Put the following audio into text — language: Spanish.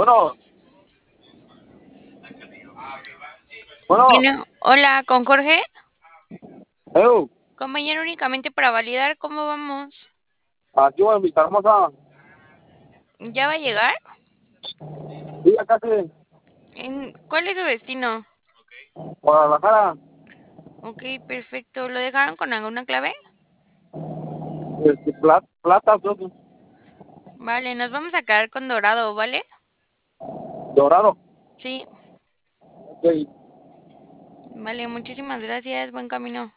Bueno, bueno, Bueno, hola, con Jorge. Edu, Compañero, únicamente para validar cómo vamos. aquí voy a invitar hermosa. ¿Ya va a llegar? Sí, acá casi, ¿Cuál es su destino? Guadalajara, Ok, perfecto. ¿Lo dejaron con alguna clave? plata, creo Vale, nos vamos a quedar con Dorado, ¿vale? dorado. Sí, Ok. vale, muchísimas gracias. Buen camino.